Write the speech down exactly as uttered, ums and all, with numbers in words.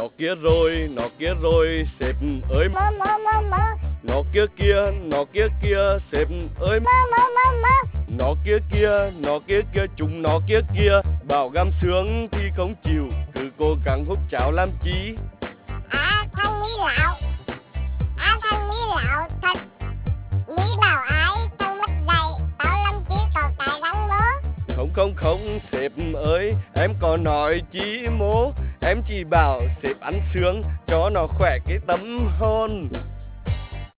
Nó kia rồi, nó kia rồi, sếp ơi. Mơ mơ mơ mơ. Nó kia kia, nó kia kia, sếp ơi. Mơ mơ mơ mơ. Nó kia kia, nó kia kia, chúng nó kia kia. Bảo găm sướng thì không chịu, cứ cố gắng hút cháo làm chi. À thằng Mỹ lão. À thằng Mỹ lão thật. Mỹ bảo ai thằng mất dạy. Tao làm chi có cái răng mơ. Không không không, sếp ơi, em có nói chi mô. Em chỉ bảo sếp ăn sướng cho nó khỏe cái tâm hồn.